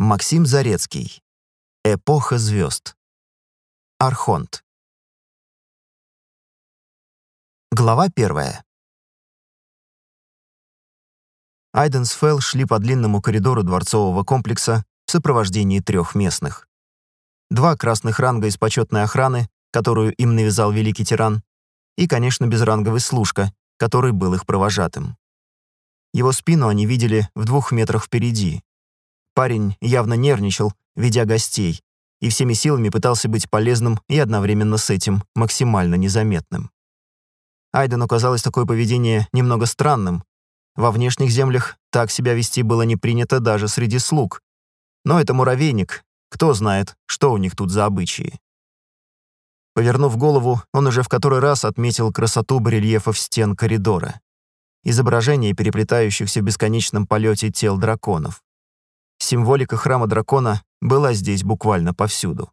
Максим Зарецкий. Эпоха звезд. Архонт. Глава 1. Айден с Фэл шли по длинному коридору дворцового комплекса в сопровождении 3 местных. 2 красных ранга из почетной охраны, которую им навязал великий тиран, и, конечно, безранговый служка, который был их провожатым. Его спину они видели в 2 метрах впереди. Парень явно нервничал, ведя гостей, и всеми силами пытался быть полезным и одновременно с этим максимально незаметным. Айдену казалось такое поведение немного странным. Во внешних землях так себя вести было не принято даже среди слуг. Но это муравейник, кто знает, что у них тут за обычаи. Повернув голову, он уже в который раз отметил красоту барельефов стен коридора. Изображение переплетающихся в бесконечном полете тел драконов. Символика храма дракона была здесь буквально повсюду.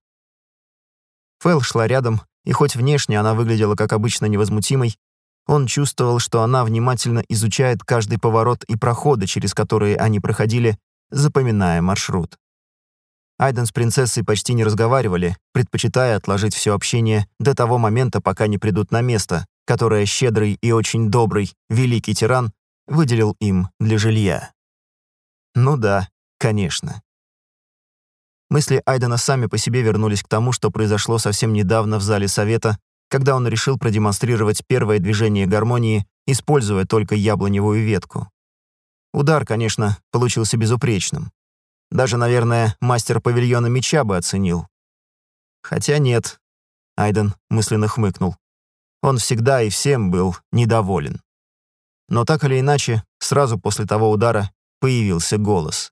Фэл шла рядом, и хоть внешне она выглядела как обычно невозмутимой, он чувствовал, что она внимательно изучает каждый поворот и проходы, через которые они проходили, запоминая маршрут. Айден с принцессой почти не разговаривали, предпочитая отложить все общение до того момента, пока не придут на место, которое щедрый и очень добрый великий тиран выделил им для жилья. Ну да, конечно. Мысли Айдена сами по себе вернулись к тому, что произошло совсем недавно в зале совета, когда он решил продемонстрировать первое движение гармонии, используя только яблоневую ветку. Удар, конечно, получился безупречным. Даже, наверное, мастер павильона меча бы оценил. Хотя нет, Айден мысленно хмыкнул. Он всегда и всем был недоволен. Но так или иначе, сразу после того удара появился голос.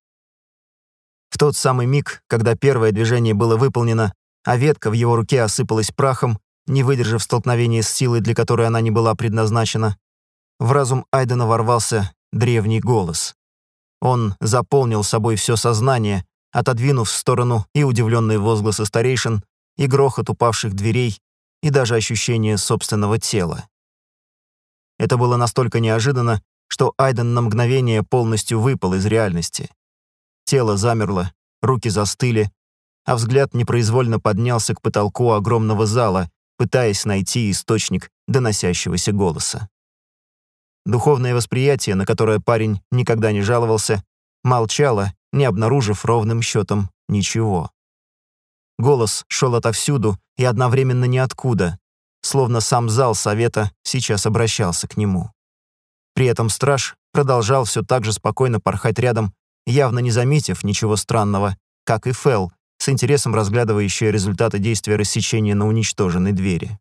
В тот самый миг, когда первое движение было выполнено, а ветка в его руке осыпалась прахом, не выдержав столкновения с силой, для которой она не была предназначена, в разум Айдена ворвался древний голос. Он заполнил собой все сознание, отодвинув в сторону и удивленные возгласы старейшин, и грохот упавших дверей, и даже ощущение собственного тела. Это было настолько неожиданно, что Айден на мгновение полностью выпал из реальности. Тело замерло, руки застыли, а взгляд непроизвольно поднялся к потолку огромного зала, пытаясь найти источник доносящегося голоса. Духовное восприятие, на которое парень никогда не жаловался, молчало, не обнаружив ровным счетом ничего. Голос шел отовсюду и одновременно ниоткуда, словно сам зал совета сейчас обращался к нему. При этом страж продолжал все так же спокойно порхать рядом, явно не заметив ничего странного, как и Фэл, с интересом разглядывающая результаты действия рассечения на уничтоженной двери.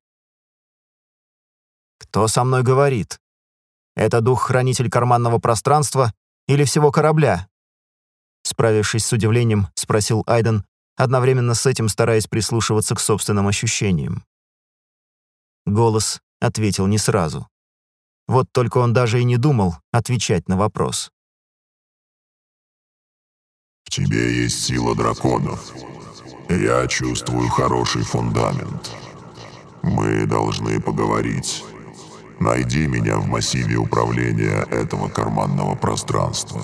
«Кто со мной говорит? Это дух-хранитель карманного пространства или всего корабля?» Справившись с удивлением, спросил Айден, одновременно с этим стараясь прислушиваться к собственным ощущениям. Голос ответил не сразу. Вот только он даже и не думал отвечать на вопрос. В тебе есть сила драконов. Я чувствую хороший фундамент. Мы должны поговорить. Найди меня в массиве управления этого карманного пространства.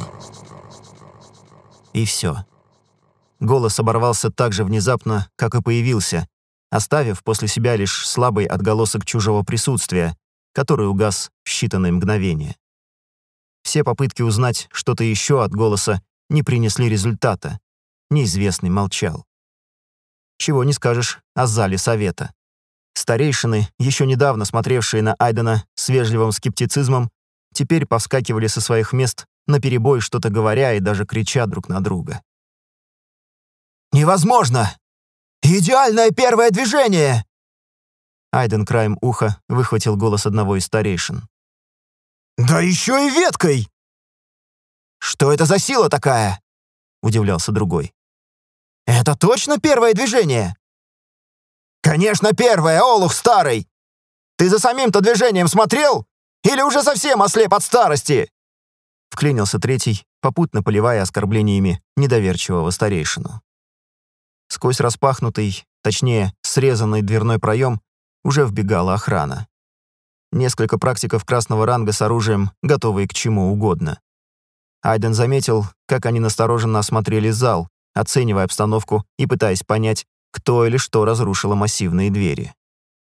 И все. Голос оборвался так же внезапно, как и появился, оставив после себя лишь слабый отголосок чужого присутствия, который угас в считанные мгновения. Все попытки узнать что-то еще от голоса не принесли результата. Неизвестный молчал. Чего не скажешь о зале совета. Старейшины, еще недавно смотревшие на Айдена с вежливым скептицизмом, теперь повскакивали со своих мест, наперебой что-то говоря и даже крича друг на друга. «Невозможно! Идеальное первое движение!» Айден краем уха выхватил голос одного из старейшин. «Да еще и веткой!» «Что это за сила такая?» — удивлялся другой. «Это точно первое движение?» «Конечно первое, олух старый! Ты за самим-то движением смотрел? Или уже совсем ослеп от старости?» Вклинился третий, попутно поливая оскорблениями недоверчивого старейшину. Сквозь распахнутый, точнее, срезанный дверной проем уже вбегала охрана. Несколько практиков красного ранга с оружием, готовые к чему угодно. Айден заметил, как они настороженно осмотрели зал, оценивая обстановку и пытаясь понять, кто или что разрушило массивные двери.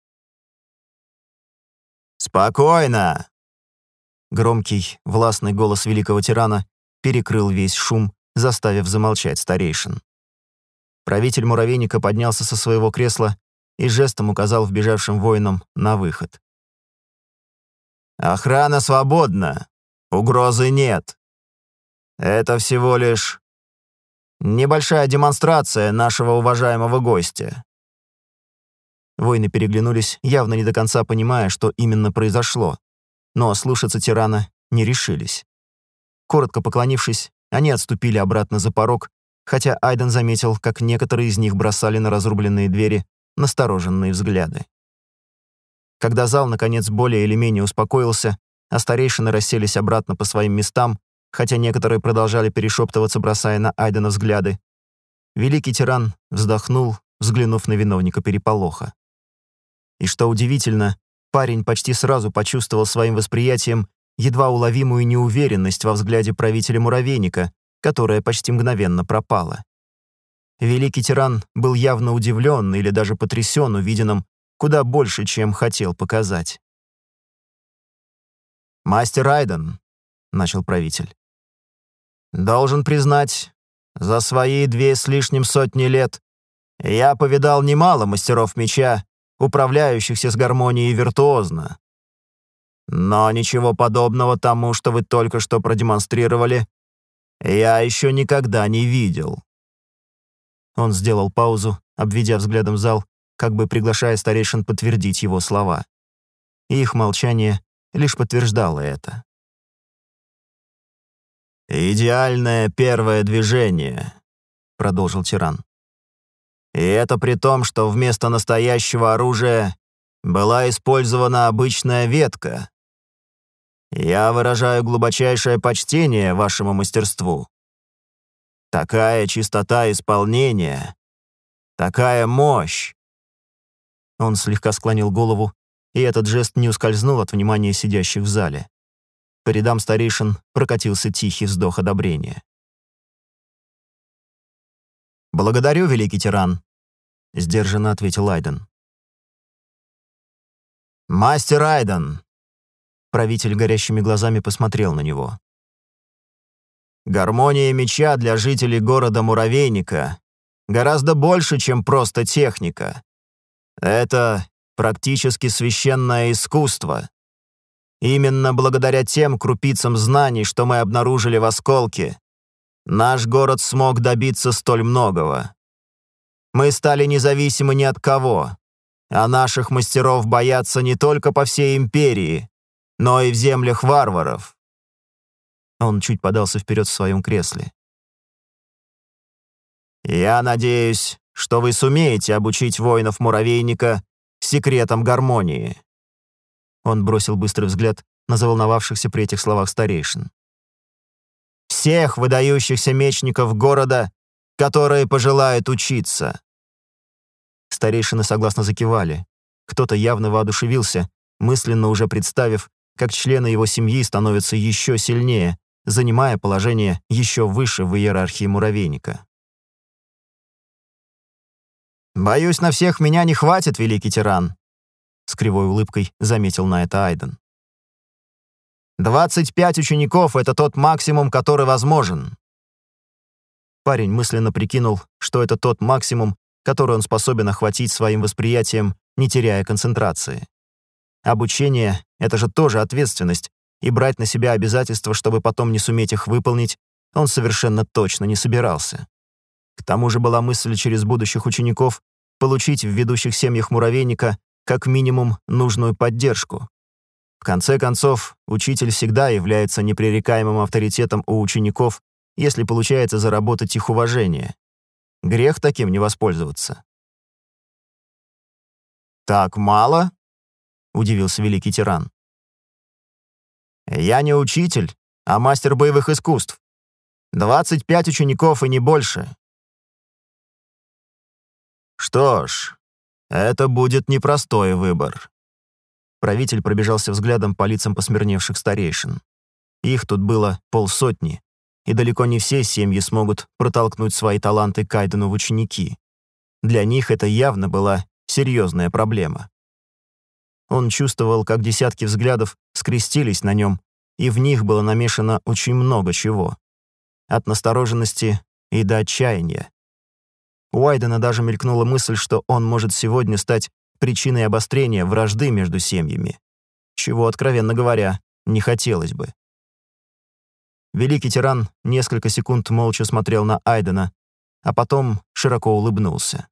«Спокойно!» Громкий, властный голос великого тирана перекрыл весь шум, заставив замолчать старейшин. Правитель муравейника поднялся со своего кресла и жестом указал вбежавшим воинам на выход. «Охрана свободна. Угрозы нет. Это всего лишь небольшая демонстрация нашего уважаемого гостя». Воины переглянулись, явно не до конца понимая, что именно произошло, но слушаться тирана не решились. Коротко поклонившись, они отступили обратно за порог, хотя Айден заметил, как некоторые из них бросали на разрубленные двери настороженные взгляды. Когда зал, наконец, более или менее успокоился, а старейшины расселись обратно по своим местам, хотя некоторые продолжали перешептываться, бросая на Айдена взгляды, великий тиран вздохнул, взглянув на виновника переполоха. И что удивительно, парень почти сразу почувствовал своим восприятием едва уловимую неуверенность во взгляде правителя муравейника, которая почти мгновенно пропала. Великий тиран был явно удивлен или даже потрясен увиденным куда больше, чем хотел показать. «Мастер Айден», — начал правитель, — «должен признать, за свои 2 с лишним сотни лет я повидал немало мастеров меча, управляющихся с гармонией виртуозно. Но ничего подобного тому, что вы только что продемонстрировали, я еще никогда не видел». Он сделал паузу, обведя взглядом зал, как бы приглашая старейшин подтвердить его слова. И их молчание лишь подтверждало это. «Идеальное первое движение», — продолжил тиран. «И это при том, что вместо настоящего оружия была использована обычная ветка. Я выражаю глубочайшее почтение вашему мастерству. Такая чистота исполнения, такая мощь». Он слегка склонил голову, и этот жест не ускользнул от внимания сидящих в зале. По рядам старейшин прокатился тихий вздох одобрения. «Благодарю, великий тиран», — сдержанно ответил Айден. «Мастер Айден», — правитель горящими глазами посмотрел на него. «Гармония меча для жителей города Муравейника гораздо больше, чем просто техника. Это практически священное искусство. Именно благодаря тем крупицам знаний, что мы обнаружили в осколке, наш город смог добиться столь многого. Мы стали независимы ни от кого, а наших мастеров боятся не только по всей империи, но и в землях варваров». Он чуть подался вперед в своем кресле. «Я надеюсь, что вы сумеете обучить воинов муравейника секретам гармонии». Он бросил быстрый взгляд на заволновавшихся при этих словах старейшин. «Всех выдающихся мечников города, которые пожелают учиться». Старейшины согласно закивали. Кто-то явно воодушевился, мысленно уже представив, как члены его семьи становятся еще сильнее, занимая положение еще выше в иерархии муравейника. «Боюсь, на всех меня не хватит, великий тиран», — с кривой улыбкой заметил на это Айден. 25 учеников — это тот максимум, который возможен». Парень мысленно прикинул, что это тот максимум, который он способен охватить своим восприятием, не теряя концентрации. Обучение — это же тоже ответственность, и брать на себя обязательства, чтобы потом не суметь их выполнить, он совершенно точно не собирался. К тому же была мысль через будущих учеников получить в ведущих семьях муравейника как минимум нужную поддержку. В конце концов, учитель всегда является непререкаемым авторитетом у учеников, если получается заработать их уважение. Грех таким не воспользоваться. «Так мало?» — удивился великий тиран. «Я не учитель, а мастер боевых искусств. 25 учеников и не больше». «Что ж, это будет непростой выбор». Правитель пробежался взглядом по лицам посмирневших старейшин. Их тут было 50, и далеко не все семьи смогут протолкнуть свои таланты к Айдену в ученики. Для них это явно была серьезная проблема. Он чувствовал, как десятки взглядов скрестились на нем, и в них было намешано очень много чего. От настороженности и до отчаяния. У Айдена даже мелькнула мысль, что он может сегодня стать причиной обострения вражды между семьями, чего, откровенно говоря, не хотелось бы. Великий тиран несколько секунд молча смотрел на Айдена, а потом широко улыбнулся.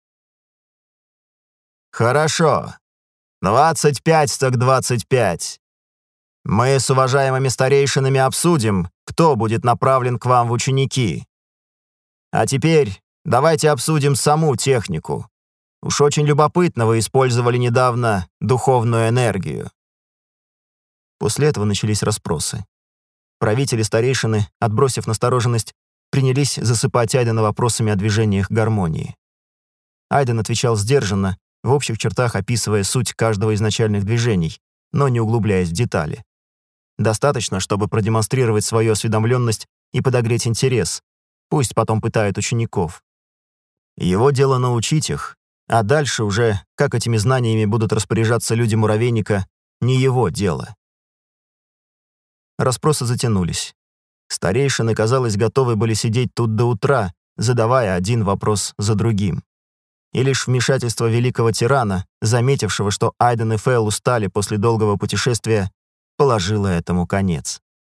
«Хорошо. 25 так 25. Мы с уважаемыми старейшинами обсудим, кто будет направлен к вам в ученики. А теперь давайте обсудим саму технику. Уж очень любопытно вы использовали недавно духовную энергию». После этого начались расспросы. Правители-старейшины, отбросив настороженность, принялись засыпать Айдена вопросами о движениях гармонии. Айден отвечал сдержанно, в общих чертах описывая суть каждого из начальных движений, но не углубляясь в детали. Достаточно, чтобы продемонстрировать свою осведомленность и подогреть интерес. Пусть потом пытают учеников. Его дело научить их, а дальше уже, как этими знаниями будут распоряжаться люди муравейника, не его дело. Расспросы затянулись. Старейшины, казалось, готовы были сидеть тут до утра, задавая один вопрос за другим. И лишь вмешательство великого тирана, заметившего, что Айден и Фэл устали после долгого путешествия, положило этому конец.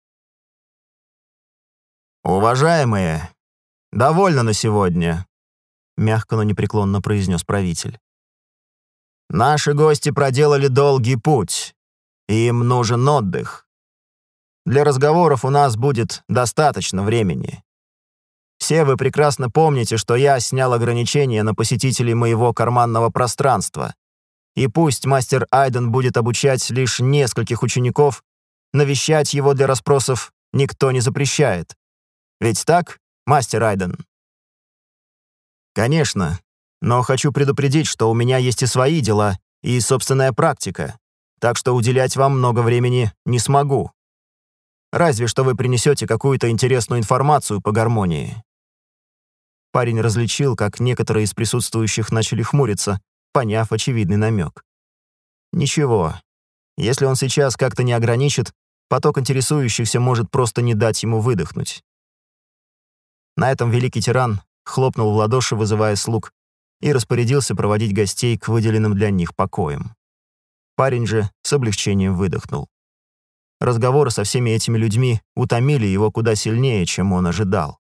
«Уважаемые, довольно на сегодня», — мягко, но непреклонно произнес правитель. «Наши гости проделали долгий путь, и им нужен отдых. Для разговоров у нас будет достаточно времени. Все вы прекрасно помните, что я снял ограничения на посетителей моего карманного пространства, и пусть мастер Айден будет обучать лишь нескольких учеников, навещать его для расспросов никто не запрещает. Ведь так, мастер Айден?» «Конечно, но хочу предупредить, что у меня есть и свои дела, и собственная практика, так что уделять вам много времени не смогу. Разве что вы принесете какую-то интересную информацию по гармонии». Парень различил, как некоторые из присутствующих начали хмуриться, поняв очевидный намек. Ничего, если он сейчас как-то не ограничит, поток интересующихся может просто не дать ему выдохнуть. На этом великий тиран хлопнул в ладоши, вызывая слуг, и распорядился проводить гостей к выделенным для них покоям. Парень же с облегчением выдохнул. Разговоры со всеми этими людьми утомили его куда сильнее, чем он ожидал.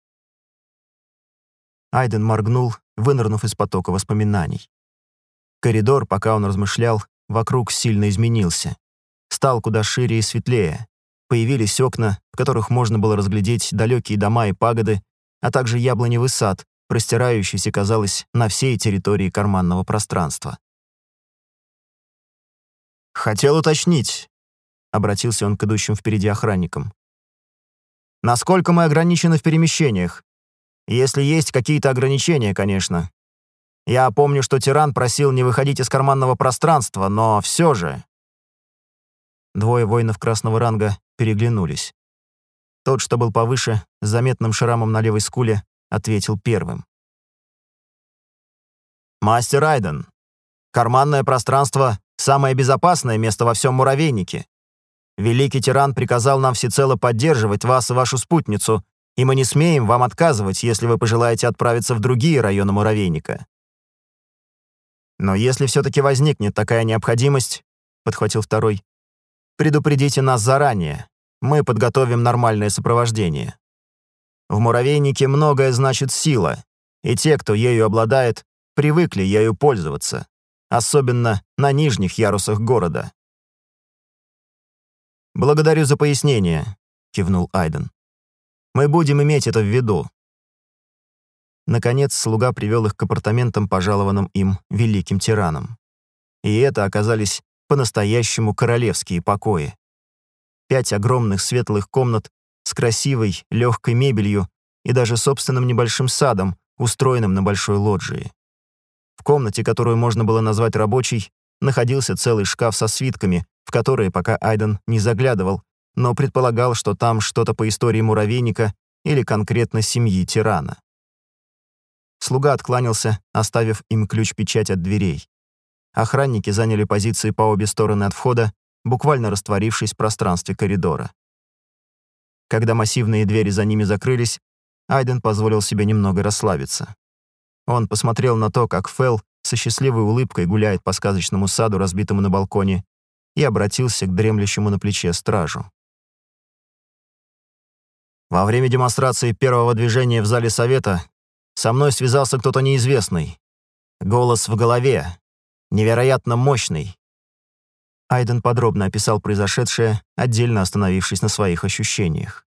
Айден моргнул, вынырнув из потока воспоминаний. Коридор, пока он размышлял, вокруг сильно изменился. Стал куда шире и светлее. Появились окна, в которых можно было разглядеть далекие дома и пагоды, а также яблоневый сад, простирающийся, казалось, на всей территории карманного пространства. «Хотел уточнить», — обратился он к идущим впереди охранникам. «Насколько мы ограничены в перемещениях? Если есть какие-то ограничения, конечно. Я помню, что тиран просил не выходить из карманного пространства, но все же...» Двое воинов красного ранга переглянулись. Тот, что был повыше, с заметным шрамом на левой скуле, ответил первым. «Мастер Айден, карманное пространство — самое безопасное место во всем муравейнике. Великий тиран приказал нам всецело поддерживать вас и вашу спутницу, и мы не смеем вам отказывать, если вы пожелаете отправиться в другие районы муравейника. Но если все-таки возникнет такая необходимость, — подхватил второй, — предупредите нас заранее, мы подготовим нормальное сопровождение. В муравейнике многое значит сила, и те, кто ею обладает, привыкли ею пользоваться, особенно на нижних ярусах города». «Благодарю за пояснение», — кивнул Айден. «Мы будем иметь это в виду». Наконец, слуга привел их к апартаментам, пожалованным им великим тираном. И это оказались по-настоящему королевские покои. 5 огромных светлых комнат с красивой, легкой мебелью и даже собственным небольшим садом, устроенным на большой лоджии. В комнате, которую можно было назвать рабочей, находился целый шкаф со свитками, в которые пока Айден не заглядывал, но предполагал, что там что-то по истории муравейника или конкретно семьи тирана. Слуга откланялся, оставив им ключ-печать от дверей. Охранники заняли позиции по обе стороны от входа, буквально растворившись в пространстве коридора. Когда массивные двери за ними закрылись, Айден позволил себе немного расслабиться. Он посмотрел на то, как Фэл со счастливой улыбкой гуляет по сказочному саду, разбитому на балконе, и обратился к дремлющему на плече стражу. «Во время демонстрации первого движения в зале совета со мной связался кто-то неизвестный. Голос в голове. Невероятно мощный». Айден подробно описал произошедшее, отдельно остановившись на своих ощущениях.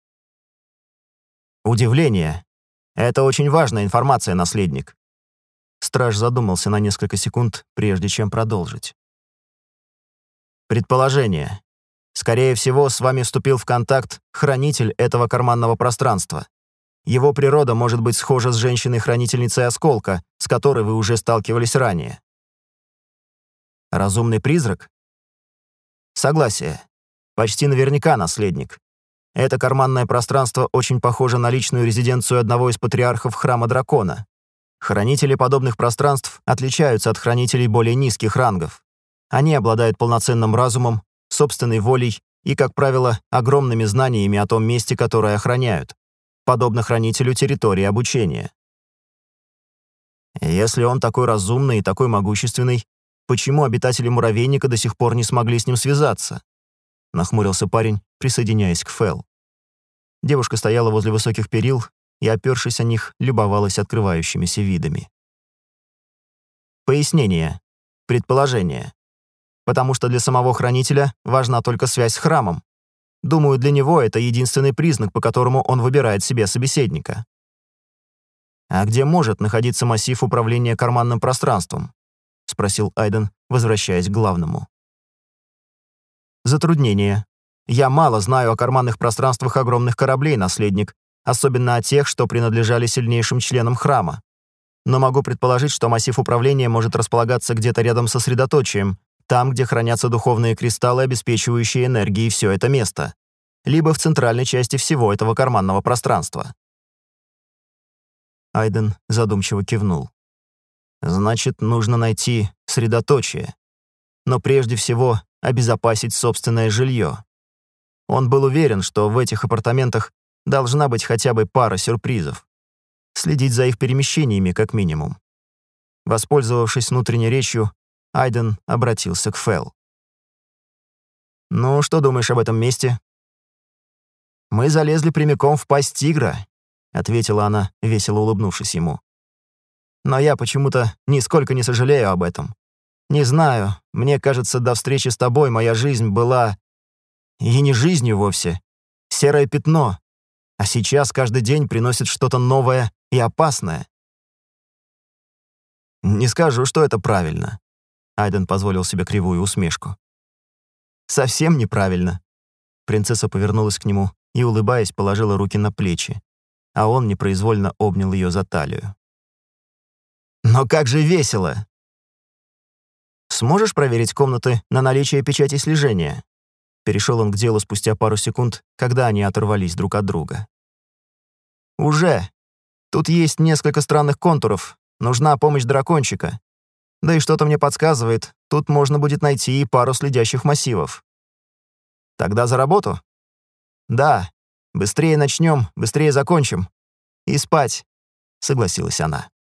«Удивление. Это очень важная информация, наследник». Страж задумался на несколько секунд, прежде чем продолжить. «Предположение. Скорее всего, с вами вступил в контакт хранитель этого карманного пространства. Его природа может быть схожа с женщиной-хранительницей осколка, с которой вы уже сталкивались ранее». «Разумный призрак?» «Согласие. Почти наверняка наследник. Это карманное пространство очень похоже на личную резиденцию одного из патриархов Храма Дракона. Хранители подобных пространств отличаются от хранителей более низких рангов. Они обладают полноценным разумом, собственной волей и, как правило, огромными знаниями о том месте, которое охраняют, подобно хранителю территории обучения. Если он такой разумный и такой могущественный, почему обитатели муравейника до сих пор не смогли с ним связаться? Нахмурился парень, присоединяясь к Фэл. Девушка стояла возле высоких перил и, опёршись о них, любовалась открывающимися видами. Пояснение. Предположение. Потому что для самого хранителя важна только связь с храмом. Думаю, для него это единственный признак, по которому он выбирает себе собеседника. «А где может находиться массив управления карманным пространством?» — спросил Айден, возвращаясь к главному. «Затруднение. Я мало знаю о карманных пространствах огромных кораблей, наследник, особенно о тех, что принадлежали сильнейшим членам храма. Но могу предположить, что массив управления может располагаться где-то рядом со средоточием, там, где хранятся духовные кристаллы, обеспечивающие энергией все это место, либо в центральной части всего этого карманного пространства». Айден задумчиво кивнул. «Значит, нужно найти средоточие. Но прежде всего обезопасить собственное жилье. Он был уверен, что в этих апартаментах должна быть хотя бы пара сюрпризов. Следить за их перемещениями, как минимум». Воспользовавшись внутренней речью, Айден обратился к Фэл. «Ну, что думаешь об этом месте?» «Мы залезли прямиком в пасть тигра», — ответила она, весело улыбнувшись ему. «Но я почему-то нисколько не сожалею об этом. Не знаю, мне кажется, до встречи с тобой моя жизнь была... И не жизнью вовсе. Серое пятно. А сейчас каждый день приносит что-то новое и опасное». «Не скажу, что это правильно», — Айден позволил себе кривую усмешку. «Совсем неправильно». Принцесса повернулась к нему и, улыбаясь, положила руки на плечи, а он непроизвольно обнял ее за талию. «Но как же весело!» «Сможешь проверить комнаты на наличие печати слежения?» Перешел он к делу спустя пару секунд, когда они оторвались друг от друга. «Уже. Тут есть несколько странных контуров. Нужна помощь дракончика. Да и что-то мне подсказывает, тут можно будет найти и пару следящих массивов». «Тогда за работу?» «Да. Быстрее начнем, быстрее закончим. И спать», — согласилась она.